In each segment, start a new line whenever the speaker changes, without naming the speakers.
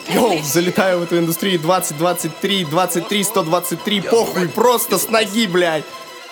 Йоу, залетаю в эту индустрию 20, 23, 23, 123, похуй, просто с ноги, блядь.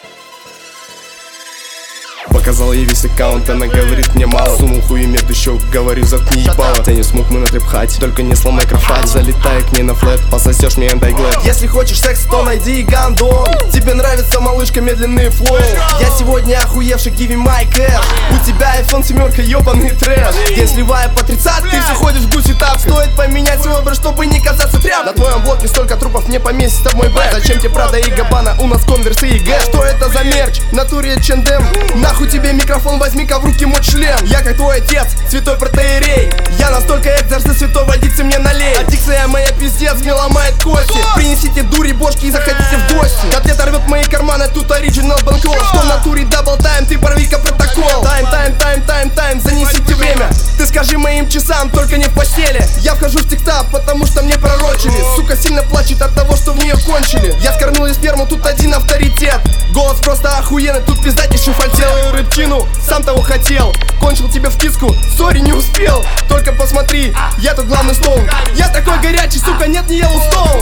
Показал ей весь аккаунт, она говорит мне мало. Сунул хуемет еще, говорю, заткни ебало. Ты не смог мы натрепхать, только не сломай крофать. Залетай к ней на флэт, пососешь мне антайглэд. Если хочешь секс, то найди гандон. Тебе нравится, малышка, медленный флоу. Я сегодня охуевший, give me my cash. У тебя iPhone 7, ебаный трэш. День сливая по 30, ты все ходишь в гуси тап. Стоит поменять свой образ, чтобы не казаться тряпкой. На твоем блоке столько трупов, не поместится в мой бэк. Зачем тебе Прада и Габбана, у нас конверсы и гэ? Что это за мерч? В натуре Чендем. Нахуй тебе микрофон, возьми-ка в руки мой член. Я как твой отец, святой протоиерей. Я настолько экзорцист, святой водицы мне налей. Аддикция моя пиздец, мне ломает кости. Принесите дури, бошки и заходите в гости. Котлета рвет мои карманы, тут оригинал банкрот. Что в натуре дабл тайм, ты порви-ка протокол. Тайм, занесите время. Ты скажи моим часам, только не в постели. Я вхожу в тик-тап, потому что мне пророчили. Сука сильно плачет от того, что в нее кончили. Я скормил ей сперму, тут один авторитет. Голос просто охуенный, тут пиздатейший фальцет. Делаю рыбчину, сам того хотел. Кончил тебе в киску, сори, не успел. Только посмотри, я тут главный стол. Я такой горячий, сука, нет, не Йеллоустоун.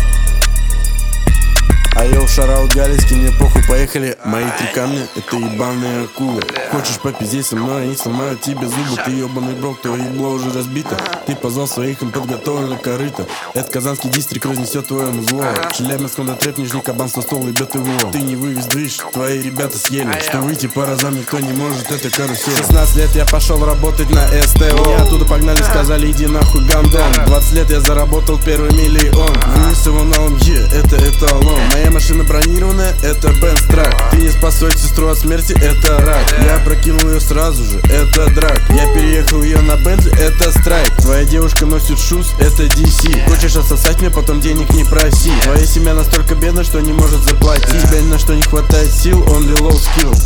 А йоу, шараут галийский, мне похуй, поехали. Мои 3 камня, это ебаные акулы. Хочешь попиздеть со мной, они сломают тебе зубы. Ты ебаный брок, твое ебло уже разбито. Ты позвал своих, им подготовлено корыто. Это казанский дистрикт разнесет твоему зло. Челябинск, он трэп, Нижний Кабан, со стол ебет его. Ты не вывез движ, твои ребята съели. Что выйти по разам никто не может, это карусель. 16 лет я пошел работать на СТО. Меня оттуда погнали, сказали, иди нахуй, гандон. 20 лет я заработал первый миллион. Вынес его на омге, это эталон. Моя машина бронированная, это Бенз Трак. Ты не спасешь сестру от смерти, это рак. Я прокинул ее сразу же, это драк. Я переехал ее на Бензле, это страйк. Твоя девушка носит шуз, это DC. Хочешь отсосать мне, потом денег не проси. Твоя семья настолько бедна, что не может заплатить. Тебя ни на что не хватает сил, only low skill.